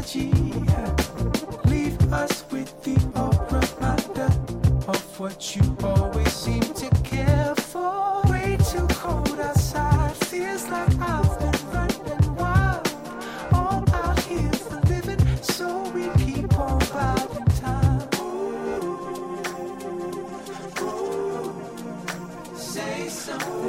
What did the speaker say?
energy. Leave us with the reminder of what you always seem to care for. Way too cold.